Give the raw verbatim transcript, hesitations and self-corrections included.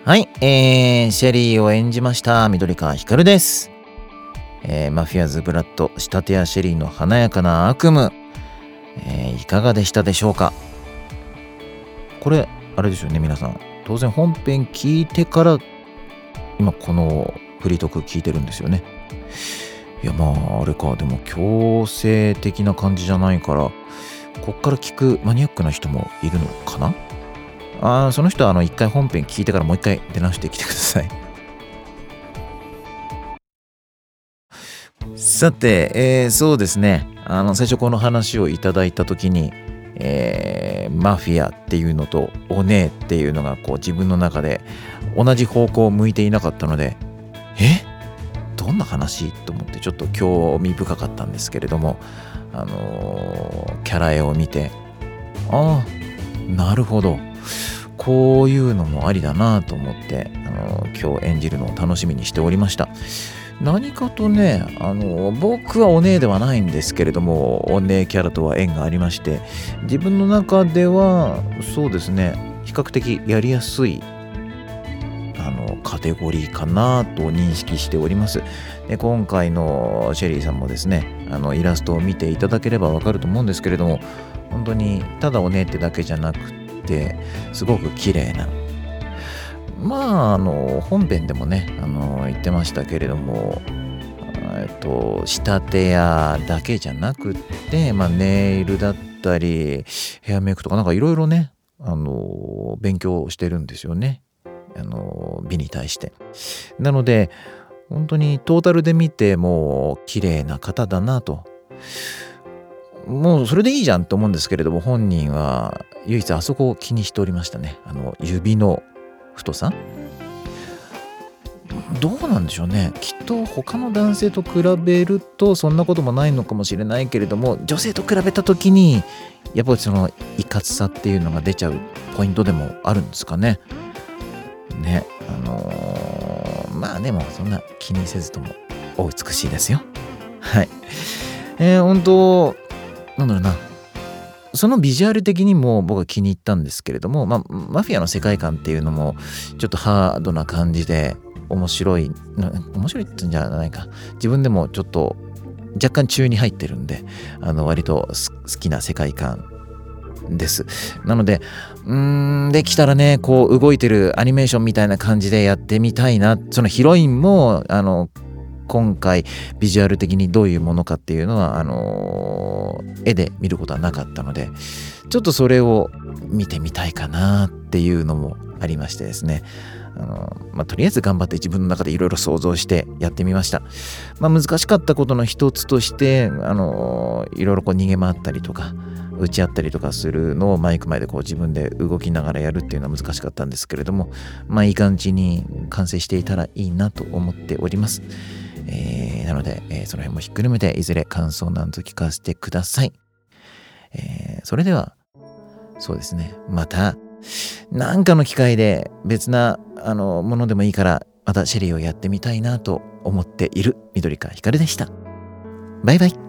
はい、えー、シェリーを演じました緑川光です。えー、マフィアズブラッド仕立て屋シェリーの華やかな悪夢、えー、いかがでしたでしょうか。これあれですよね、皆さん当然本編聞いてから今このフリートーク聞いてるんですよね。いやまああれか、でも強制的な感じじゃないから、こっから聞くマニアックな人もいるのかな。あーその人はあの一回本編聞いてからもう一回出直してきてください。さて、えー、そうですね、あの最初この話をいただいた時に、えー、マフィアっていうのとお姉っていうのがこう自分の中で同じ方向を向いていなかったので、えどんな話と思ってちょっと興味深かったんですけれども、あのーキャラ絵を見て、ああなるほど、こういうのもありだなと思って、あの今日演じるのを楽しみにしておりました。何かとね、あの僕はお姉ではないんですけれども、お姉キャラとは縁がありまして、自分の中ではそうですね、比較的やりやすいあのカテゴリーかなと認識しております。で今回のシェリーさんもですね、あのイラストを見ていただければわかると思うんですけれども、本当にただお姉ってだけじゃなくてすごく綺麗な、まああの本編でもね、あの言ってましたけれども、えっと仕立て屋だけじゃなくって、まあ、ネイルだったりヘアメイクとかなんかいろいろね、あの勉強してるんですよね、あの美に対して。なので本当にトータルで見ても綺麗な方だなと、もうそれでいいじゃんと思うんですけれども、本人は唯一あそこを気にしておりましたね。あの指の太さ、どうなんでしょうね。きっと他の男性と比べるとそんなこともないのかもしれないけれども、女性と比べた時にやっぱりそのいかつさっていうのが出ちゃうポイントでもあるんですかね。ね、あのー、まあでもそんな気にせずともお美しいですよ。はい。えー、本当なんだろうな。そのビジュアル的にも僕は気に入ったんですけれども、まあ、マフィアの世界観っていうのもちょっとハードな感じで面白い、面白いって言うんじゃないか。自分でもちょっと若干中に入ってるんで、あの割と好きな世界観です。なので、うーん、できたらね、こう動いてるアニメーションみたいな感じでやってみたいな。そのヒロインも、あの、今回ビジュアル的にどういうものかっていうのはあのー、絵で見ることはなかったので、ちょっとそれを見てみたいかなっていうのもありましてですね、あのーまあ、とりあえず頑張って自分の中でいろいろ想像してやってみました。まあ、難しかったことの一つとして、あのー、いろいろこう逃げ回ったりとか打ち合ったりとかするのをマイク前でこう自分で動きながらやるっていうのは難しかったんですけれども、まあいい感じに完成していたらいいなと思っております。えー、なので、えー、その辺もひっくるめていずれ感想なんぞ聞かせてください。えー、それではそうですね、また何かの機会で別なあのものでもいいからまたシェリーをやってみたいなと思っている緑川光でした。バイバイ。